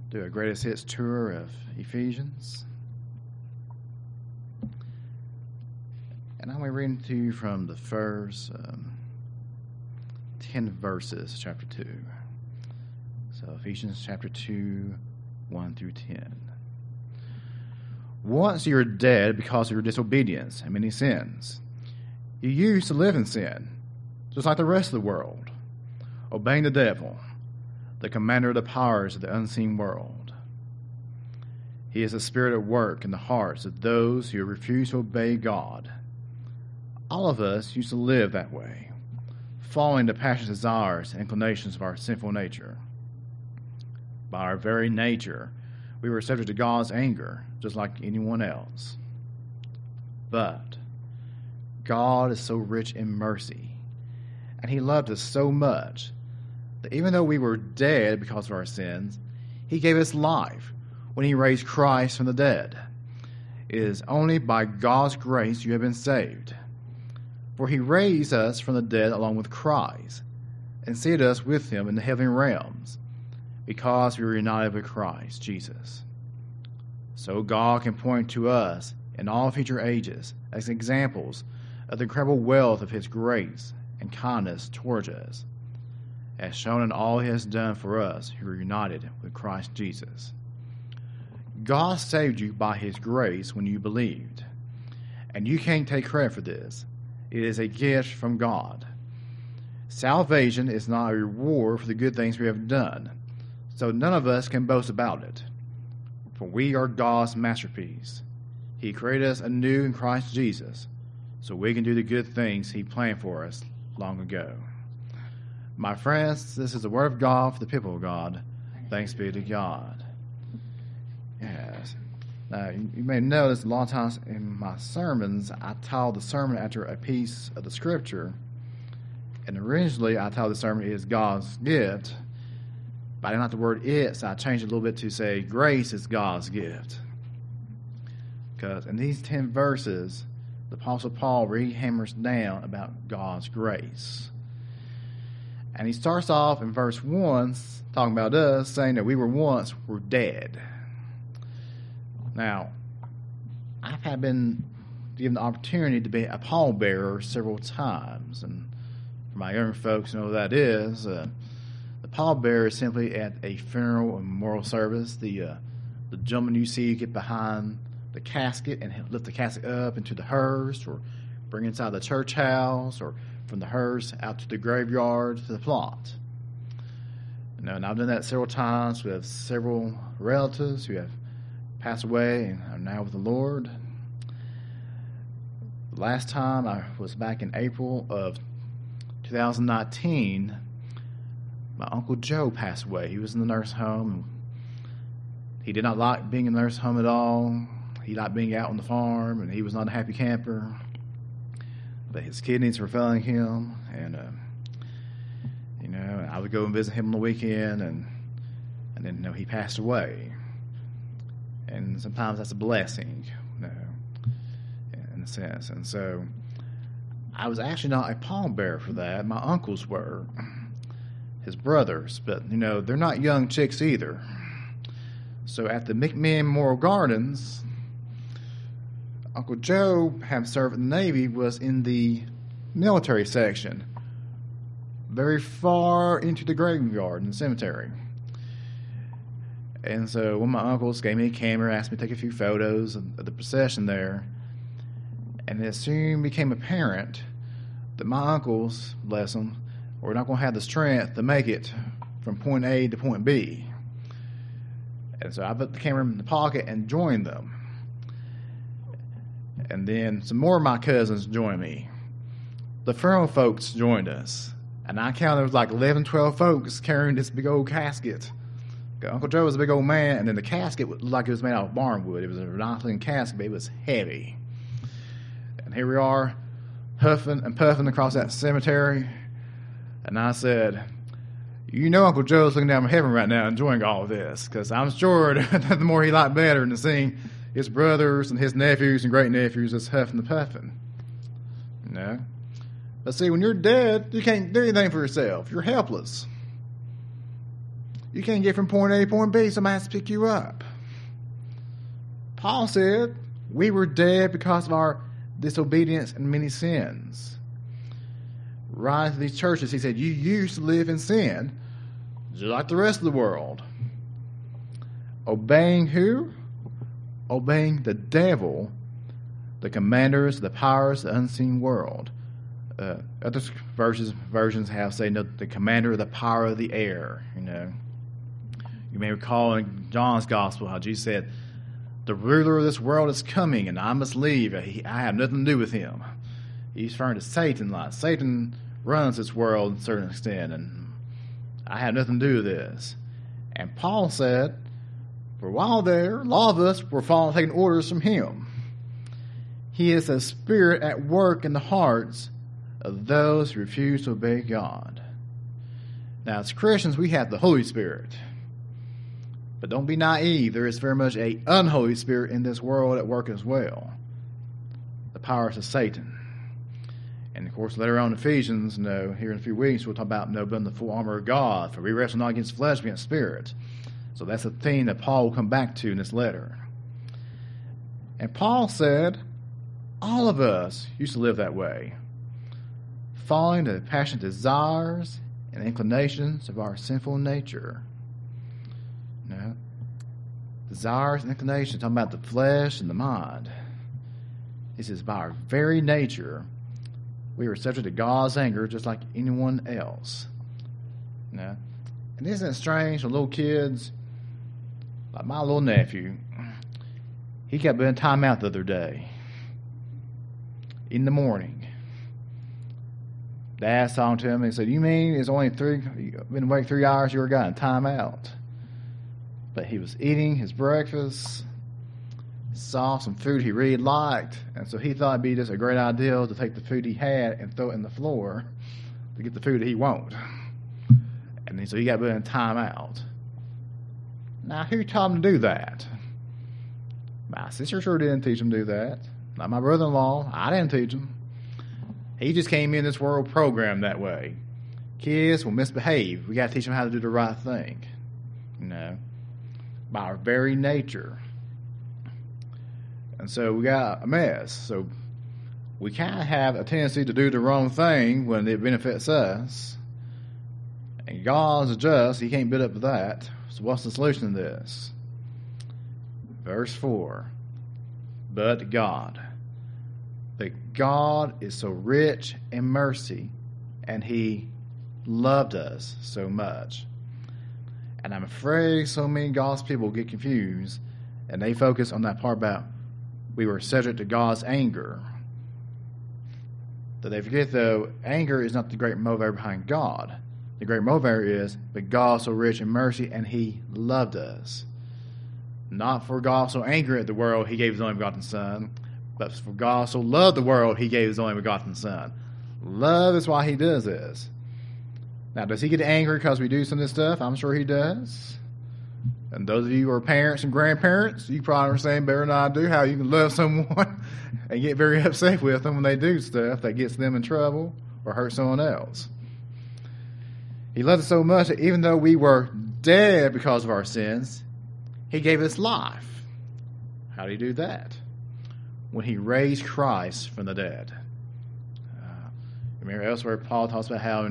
do a greatest hits tour of Ephesians. And I'm going to read to you from the first 10 verses, chapter 2. So Ephesians chapter 2, 1 through 10. Once you were dead because of your disobedience and many sins. You used to live in sin, just like the rest of the world, obeying the devil, the commander of the powers of the unseen world. He is the spirit at work in the hearts of those who refuse to obey God. All of us used to live that way, following the passionate desires and inclinations of our sinful nature. By our very nature, we were subject to God's anger, just like anyone else. But God is so rich in mercy, and He loved us so much that even though we were dead because of our sins, He gave us life when He raised Christ from the dead. It is only by God's grace you have been saved. For He raised us from the dead along with Christ, and seated us with Him in the heavenly realms, because we were united with Christ Jesus. So God can point to us in all future ages as examples of the incredible wealth of His grace and kindness towards us, as shown in all He has done for us who are united with Christ Jesus. God saved you by His grace when you believed, and you can't take credit for this. It is a gift from God. Salvation is not a reward for the good things we have done, so none of us can boast about it. For we are God's masterpiece. He created us anew in Christ Jesus, so we can do the good things He planned for us long ago. My friends, this is the word of God for the people of God. Thanks be to God. Yes. Now, you may notice a lot of times in my sermons, I title the sermon after a piece of the Scripture. And originally, I titled the sermon is God's gift. But I didn't like the word "it," so I changed it a little bit to say grace is God's gift. Because in these 10 verses, the Apostle Paul really hammers down about God's grace. And he starts off in verse 1 talking about us, saying that we were dead. Now, I've been given the opportunity to be a pallbearer several times. And for my young folks who know what that is, the pallbearer is simply at a funeral or memorial service. The gentleman you see get behind the casket and lift the casket up into the hearse, or bring it inside the church house, or from the hearse out to the graveyard to the plot. And I've done that several times. We have several relatives who have passed away and are now with the Lord. Last time I was back in April of 2019. My Uncle Joe passed away. He was in the nurse home. He did not like being in the nurse home at all. He liked being out on the farm, and he was not a happy camper. But his kidneys were failing him, and I would go and visit him on the weekend, and then he passed away. And sometimes that's a blessing, in a sense. And so I was actually not a pallbearer for that. My uncles were, his brothers, but they're not young chicks either. So at the McMinn Memorial Gardens, Uncle Joe, having served in the Navy, was in the military section, very far into the graveyard in the cemetery. And so one of my uncles gave me a camera, asked me to take a few photos of the procession there. And it soon became apparent that my uncles, bless them, were not going to have the strength to make it from point A to point B. And so I put the camera in the pocket and joined them. And then some more of my cousins joined me. The funeral folks joined us. And I counted, there was like 11, 12 folks carrying this big old casket. Uncle Joe was a big old man, and then the casket looked like it was made out of barnwood. It was a nice-looking casket, but it was heavy. And here we are, huffing and puffing across that cemetery. And I said, Uncle Joe's looking down from heaven right now enjoying all of this, because I'm sure that the more he liked better than seeing his brothers and his nephews and great-nephews just huffing and puffing. But see, when you're dead, you can't do anything for yourself. You're helpless. You can't get from point A to point B, somebody has to pick you up. Paul said, we were dead because of our disobedience and many sins. Writing to these churches, he said, you used to live in sin, just like the rest of the world. Obeying who? Obeying the devil, the commanders, the powers, the unseen world. Other versions have say the commander of the power of the air. You may recall in John's gospel how Jesus said, "The ruler of this world is coming, and I must leave. I have nothing to do with him." He's referring to Satan. Like Satan runs this world to a certain extent, and I have nothing to do with this. And Paul said, for a while there, a lot of us were taking orders from him. He is a spirit at work in the hearts of those who refuse to obey God. Now, as Christians, we have the Holy Spirit. But don't be naive. There is very much an unholy spirit in this world at work as well. The powers of Satan. And, of course, later on in Ephesians, here in a few weeks, we'll talk about building the full armor of God. For we wrestle not against flesh, but against spirit. So that's a theme that Paul will come back to in this letter. And Paul said, all of us used to live that way, following the passionate desires and inclinations of our sinful nature. Desires and inclinations, talking about the flesh and the mind. He says, by our very nature, we were subject to God's anger just like anyone else. And isn't it strange when little kids, like my little nephew, he kept being time out the other day. In the morning. Dad talking to him and he said, you mean it's only been awake 3 hours, you were got in time out? But he was eating his breakfast, saw some food he really liked, and so he thought it'd be just a great idea to take the food he had and throw it in the floor to get the food that he wanted. And so he got put in time out. Now, who taught him to do that? My sister sure didn't teach him to do that. Not my brother-in-law. I didn't teach him. He just came in this world programmed that way. Kids will misbehave. We got to teach them how to do the right thing. By our very nature. And so we got a mess. So we kind of have a tendency to do the wrong thing when it benefits us. And God's just. He can't build up to that. So what's the solution to this? Verse 4. But God. But God is so rich in mercy, and He loved us so much. And I'm afraid so many God's people get confused, and they focus on that part about we were subject to God's anger. That they forget, though, anger is not the great motivator behind God. The great motivator is, but God so rich in mercy, and He loved us. Not for God so angry at the world, He gave His only begotten Son, but for God so loved the world, He gave His only begotten Son. Love is why He does this. Now, does He get angry because we do some of this stuff? I'm sure He does. And those of you who are parents and grandparents, you probably understand better than I do how you can love someone and get very upset with them when they do stuff that gets them in trouble or hurt someone else. He loved us so much that even though we were dead because of our sins, He gave us life. How did He do that? When He raised Christ from the dead. Remember elsewhere, Paul talks about how,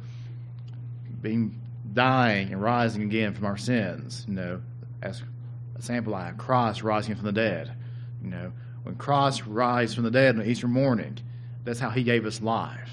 being dying and rising again from our sins, as a sample like Christ rising from the dead. When Christ rises from the dead on Easter morning, that's how He gave us life.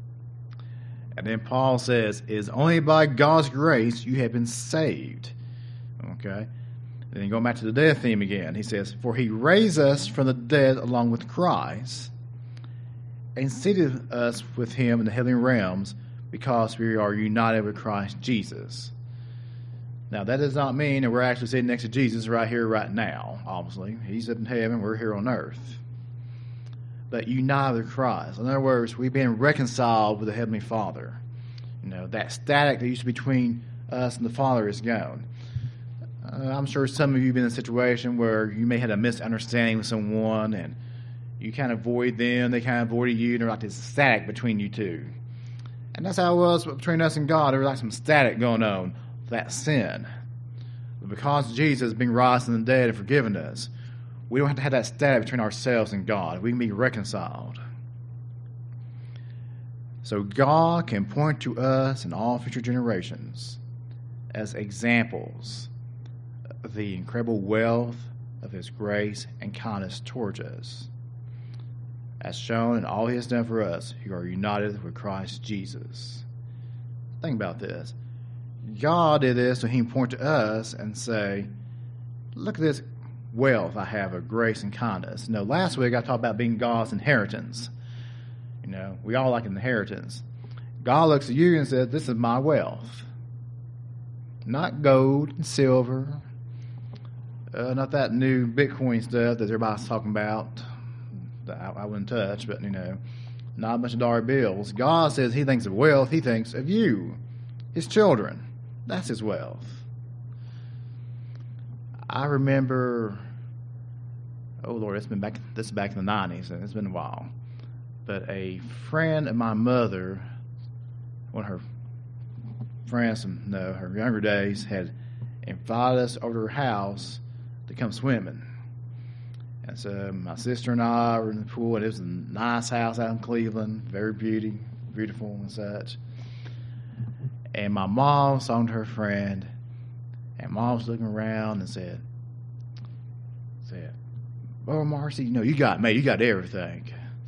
And then Paul says, it is only by God's grace you have been saved. Okay? And then going back to the death theme again, he says, for He raised us from the dead along with Christ and seated us with Him in the heavenly realms because we are united with Christ Jesus. Now, that does not mean that we're actually sitting next to Jesus right here, right now, obviously. He's up in heaven, we're here on earth. But united with Christ. In other words, we've been reconciled with the Heavenly Father. That static that used to be between us and the Father is gone. I'm sure some of you have been in a situation where you may have a misunderstanding with someone and you kind of avoid them, they kind of avoided you, and there's like this static between you two. And that's how it was between us and God. There was like some static going on. that sin. But because Jesus has been raised from the dead and forgiven us, we don't have to have that status between ourselves and God. We can be reconciled. So God can point to us and all future generations as examples of the incredible wealth of his grace and kindness towards us, as shown in all he has done for us who are united with Christ Jesus. Think about this. God did this so he can point to us and say, look at this wealth I have of grace and kindness. Last week I talked about being God's inheritance. We all like an inheritance. God looks at you and says, this is my wealth. Not gold and silver, not that new Bitcoin stuff that everybody's talking about that I wouldn't touch, but, not a bunch of dollar bills. God says he thinks of wealth. He thinks of you, his children. That's his wealth. I remember, oh Lord, this is back in the 90s, and it's been a while. But a friend of my mother, one of her friends from her younger days, had invited us over to her house to come swimming. And so my sister and I were in the pool, and it was a nice house out in Cleveland, very beautiful and such. And my mom saw her friend, and Mom was looking around and said, "Oh, Marcy, you got everything."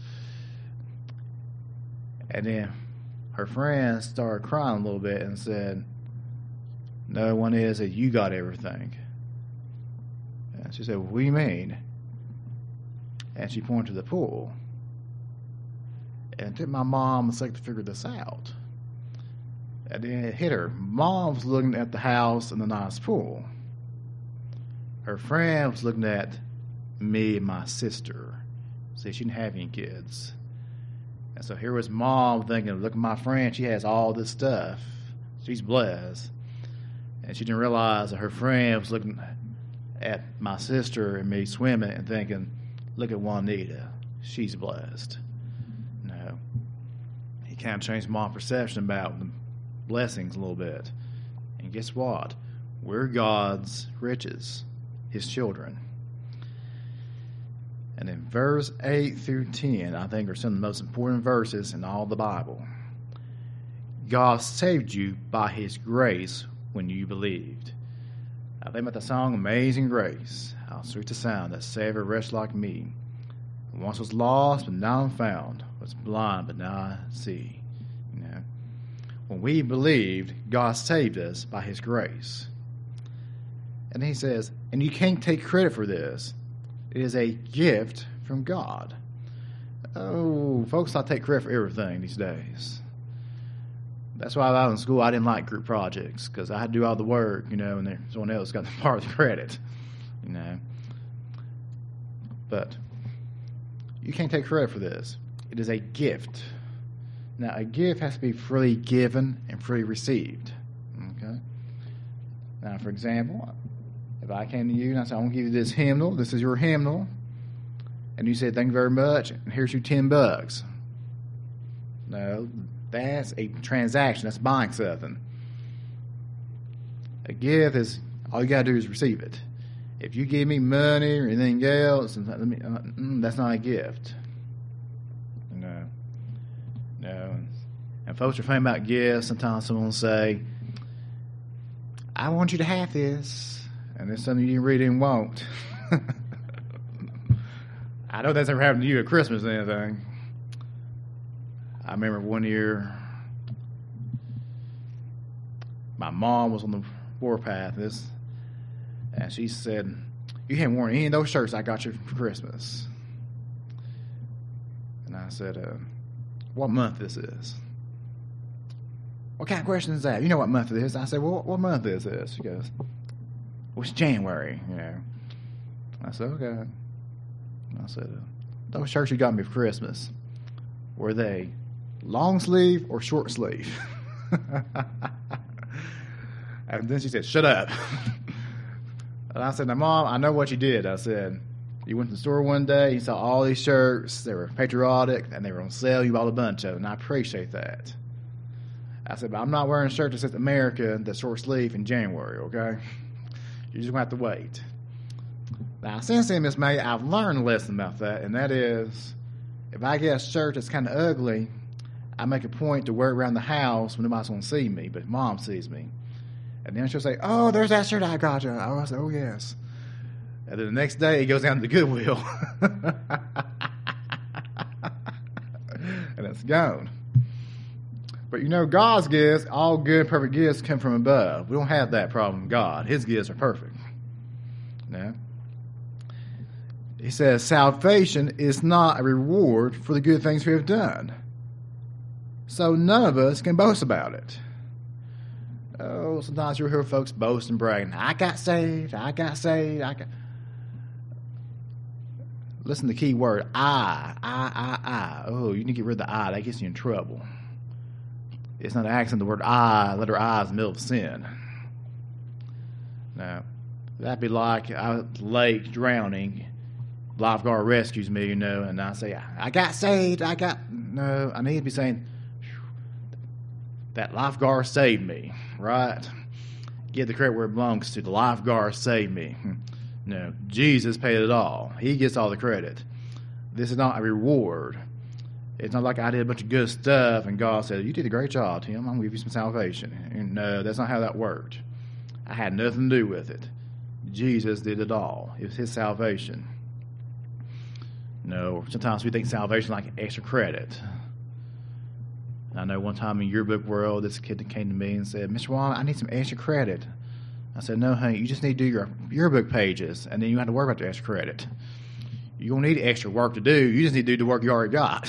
And then her friend started crying a little bit and said, "No, one is that you got everything." And she said, "What do you mean?" And she pointed to the pool. And it took my mom a second to figure this out. And then it hit her. Mom was looking at the house and the nice pool. Her friend was looking at me and my sister. See, she didn't have any kids. And so here was Mom thinking, look at my friend, she has all this stuff. She's blessed. And she didn't realize that her friend was looking at my sister and me swimming and thinking, look at Juanita, she's blessed. No. He kind of changed my perception about the blessings a little bit. And guess what? We're God's riches, his children. And in verse 8 through 10, I think are some of the most important verses in all the Bible. God saved you by his grace when you believed. I think about the song Amazing Grace. How sweet the sound that saved a wretch like me. Once was lost, but now I'm found. Was blind, but now I see. When we believed, God saved us by his grace. And he says, and you can't take credit for this. It is a gift from God. Oh, folks, I take credit for everything these days. That's why I was in school, I didn't like group projects, because I had to do all the work, and someone else got part of the credit, But you can't take credit for this. It is a gift. Now, a gift has to be freely given and freely received. Okay? Now, for example, if I came to you and I said, I want to give you this hymnal, this is your hymnal, and you said, thank you very much, and here's your $10. No, that's a transaction. That's buying something. A gift is, all you got to do is receive it. If you give me money or anything else, that's not a gift. No. And folks are thinking about gifts. Sometimes someone will say, I want you to have this. And there's something you really didn't want. I know that's never happened to you at Christmas or anything. I remember one year, my mom was on the warpath, and she said, you haven't worn any of those shirts I got you for Christmas. And I said, what month this is? What kind of question is that? You know what month it is. I said, well, what month is this? She goes, well, it's January, I said, okay. I said, those shirts you got me for Christmas, were they long sleeve or short sleeve? And then she said, shut up. And I said, now, Mom, I know what you did. I said, you went to the store one day, you saw all these shirts, they were patriotic, and they were on sale, you bought a bunch of them, and I appreciate that. I said, but I'm not wearing a shirt that says America, the short sleeve in January, okay? You're just going to have to wait. Now, since then, Miss May, I've learned a lesson about that, and that is, if I get a shirt that's kind of ugly, I make a point to wear it around the house when nobody's going to see me, but Mom sees me. And then she'll say, oh, there's that shirt I got you. I say, oh, yes. And then the next day, it goes down to the Goodwill. And it's gone. But you know, God's gifts, all good, perfect gifts come from above. We don't have that problem with God. His gifts are perfect. No. He says, salvation is not a reward for the good things we have done. So none of us can boast about it. Oh, sometimes you'll hear folks boast and bragging, I got saved. Listen to the key word, I. Oh, you need to get rid of the I. That gets you in trouble. It's not an accident. The word I, letter I, is in the middle of sin. Now, that'd be like a lake drowning. Lifeguard rescues me, and I say, I got saved. No, I need to be saying, that lifeguard saved me, right? Give the credit where it belongs to. The lifeguard saved me. No, Jesus paid it all. He gets all the credit. This is not a reward. It's not like I did a bunch of good stuff and God said, you did a great job, Tim. I'm going to give you some salvation. And no, that's not how that worked. I had nothing to do with it. Jesus did it all. It was his salvation. No, sometimes we think salvation is like extra credit. I know one time in yearbook world, this kid that came to me and said, Mr. Wall, I need some extra credit. I said, no, honey, you just need to do your yearbook pages, and then you don't have to worry about the extra credit. You don't need extra work to do. You just need to do the work you already got.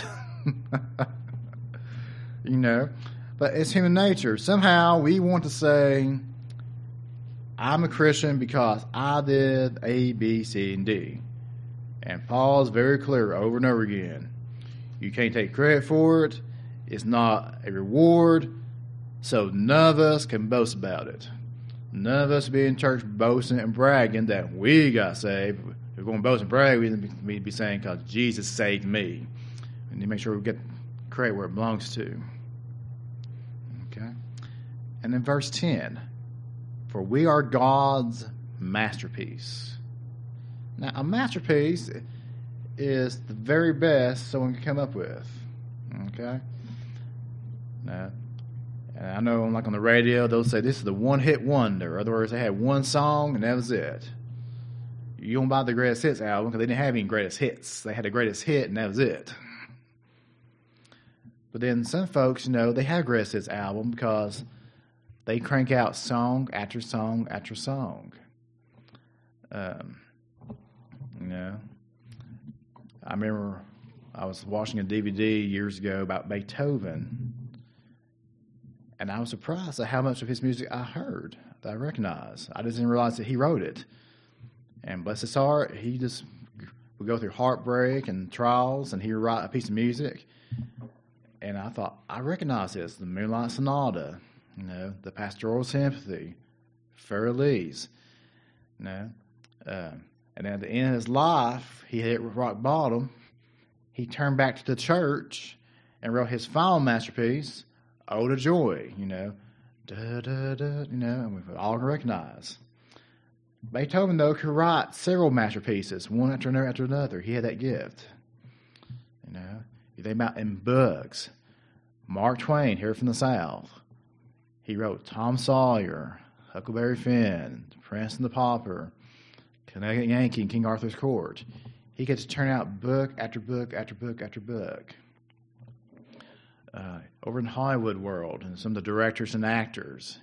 But it's human nature. Somehow we want to say, I'm a Christian because I did A, B, C, and D. And Paul's very clear over and over again. You can't take credit for it. It's not a reward. So none of us can boast about it. None of us be in church boasting and bragging that we got saved. If we're going to boast and brag, we need to be saying, because Jesus saved me. We need to make sure we get credit where it belongs to. Okay? And then verse 10. For we are God's masterpiece. Now, a masterpiece is the very best someone can come up with. Okay? Now, and I know, like on the radio, they'll say this is the one-hit wonder. In other words, they had one song and that was it. You don't buy the greatest hits album because they didn't have any greatest hits. They had the greatest hit and that was it. But then some folks, they have a greatest hits album because they crank out song after song after song. I remember I was watching a DVD years ago about Beethoven. And I was surprised at how much of his music I heard, that I recognized. I just didn't realize that he wrote it. And bless his heart, he just would go through heartbreak and trials, and he would write a piece of music. And I thought, I recognize this, the Moonlight Sonata, the Pastoral Sympathy, Fairlies. And at the end of his life, he hit rock bottom. He turned back to the church and wrote his final masterpiece, Ode to Joy, and we all can recognize. Beethoven, though, could write several masterpieces, one after another. He had that gift. You think about in books, Mark Twain, here from the South. He wrote Tom Sawyer, Huckleberry Finn, Prince and the Pauper, Connecticut Yankee, and King Arthur's Court. He gets to turn out book after book after book after book. Over in Hollywood world, and some of the directors and actors,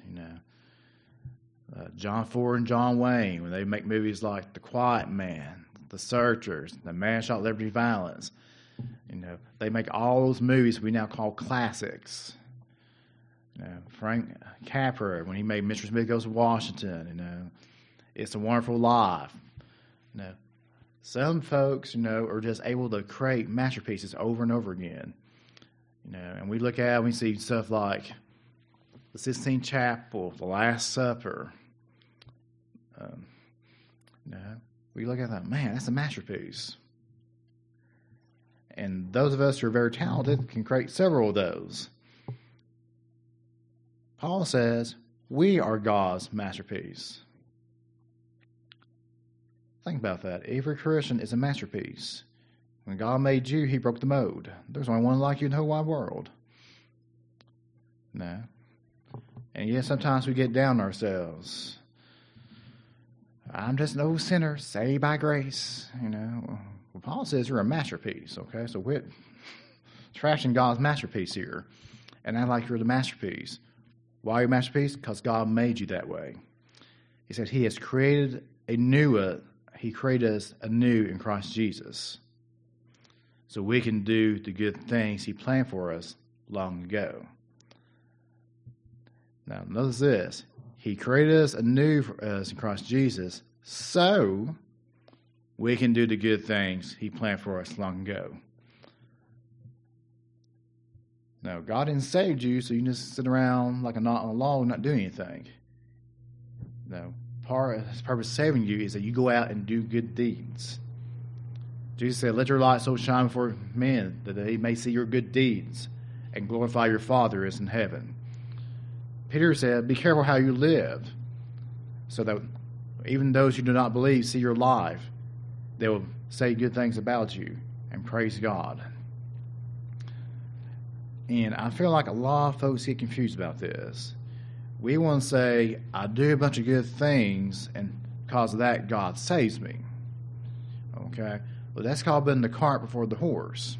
John Ford and John Wayne, when they make movies like The Quiet Man, The Searchers, The Man Shot Liberty Valance, they make all those movies we now call classics. Frank Capra, when he made Mr. Smith Goes to Washington, It's a Wonderful Life. Some folks, are just able to create masterpieces over and over again. And we look at it, we see stuff like the Sistine Chapel, The Last Supper. We look at that, man, that's a masterpiece. And those of us who are very talented can create several of those. Paul says we are God's masterpiece. Think about that. Every Christian is a masterpiece. When God made you, he broke the mold. There's only one like you in the whole wide world. No. And yes, sometimes we get down on ourselves. I'm just an old sinner, saved by grace. Well, Paul says you're a masterpiece, okay? So quit trashing God's masterpiece here. And act like you're the masterpiece. Why are you a masterpiece? Because God made you that way. He said he has created he created us anew in Christ Jesus. So we can do the good things he planned for us long ago. Now, notice this. He created us anew for us in Christ Jesus so we can do the good things he planned for us long ago. Now, God didn't save you so you can just sit around like a knot on a log and not do anything. No. Part of his purpose of saving you is that you go out and do good deeds. Jesus said, let your light so shine before men that they may see your good deeds and glorify your Father who is in heaven. Peter said, be careful how you live, so that even those who do not believe see your life, they will say good things about you and praise God. And I feel like a lot of folks get confused about this. We want to say, I do a bunch of good things, and because of that, God saves me. Okay? Well, that's called putting the cart before the horse.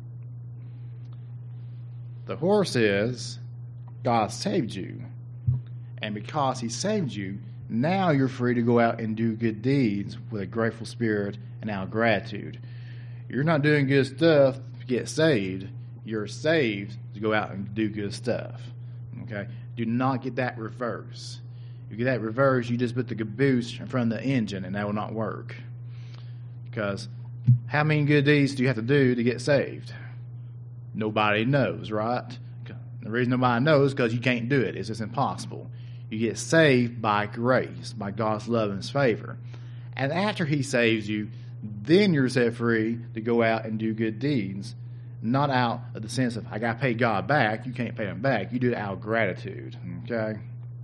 The horse is, God saved you. And because he saved you, now you're free to go out and do good deeds with a grateful spirit and out of gratitude. You're not doing good stuff to get saved. You're saved to go out and do good stuff. Okay? Do not get that reverse. If you get that reverse, you just put the caboose in front of the engine, and that will not work. Because how many good deeds do you have to do to get saved? Nobody knows, right? The reason nobody knows is because you can't do it. It's just impossible. You get saved by grace, by God's love and his favor. And after he saves you, then you're set free to go out and do good deeds. Not out of the sense of, I got to pay God back. You can't pay him back. You do it out of gratitude. Okay?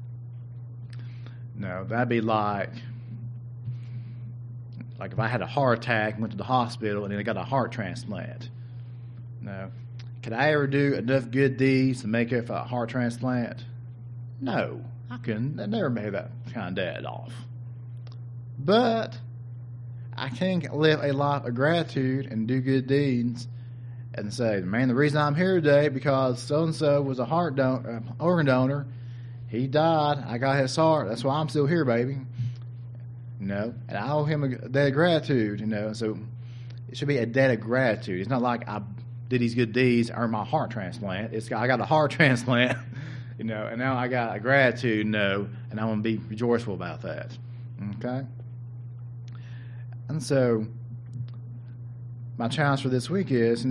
No, that'd be like if I had a heart attack and went to the hospital and then I got a heart transplant. No. Could I ever do enough good deeds to make it for a heart transplant? No, I couldn't. I never made that kind of dad off. But I can live a life of gratitude and do good deeds and say, man, the reason I'm here today because so-and-so was a organ donor. He died. I got his heart. That's why I'm still here, baby. And I owe him a debt of gratitude, So it should be a debt of gratitude. It's not like I did these good deeds, earned my heart transplant. I got a heart transplant, and now I got a gratitude, and I'm going to be rejoiceful about that. Okay? And so my challenge for this week is,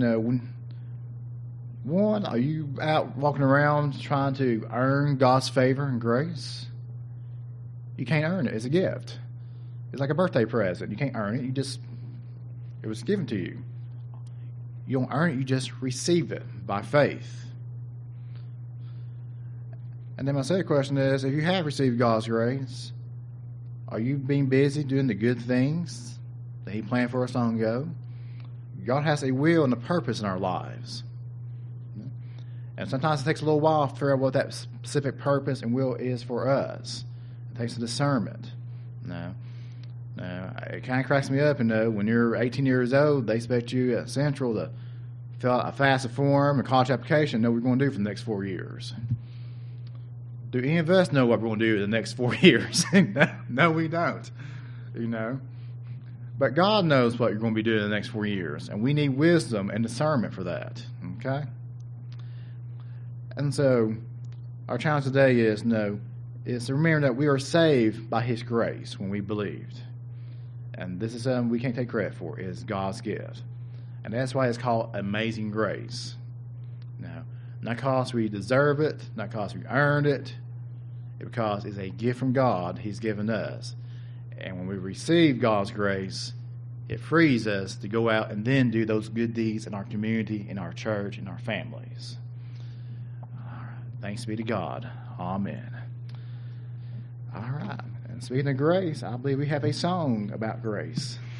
one, are you out walking around trying to earn God's favor and grace? You can't earn it. It's a gift. It's like a birthday present. You can't earn it. It was given to you. You don't earn it. You just receive it by faith. And then my second question is, if you have received God's grace, are you being busy doing the good things that he planned for us long ago? God has a will and a purpose in our lives. And sometimes it takes a little while to figure out what that specific purpose and will is for us. It takes a discernment. It kind of cracks me up, when you're 18 years old, they expect you at Central to fill out a FAFSA form, a college application, know what we're going to do for the next 4 years. Do any of us know what we're going to do in the next 4 years? No, we don't. But God knows what you're going to be doing in the next 4 years, and we need wisdom and discernment for that. Okay? And so, our challenge today is to remember that we are saved by his grace when we believed. And this is something we can't take credit for. It is God's gift. And that's why it's called amazing grace. Now, not because we deserve it, not because we earned it, because it's a gift from God he's given us. And when we receive God's grace, it frees us to go out and then do those good deeds in our community, in our church, in our families. All right. Thanks be to God. Amen. All right. And speaking of grace, I believe we have a song about grace.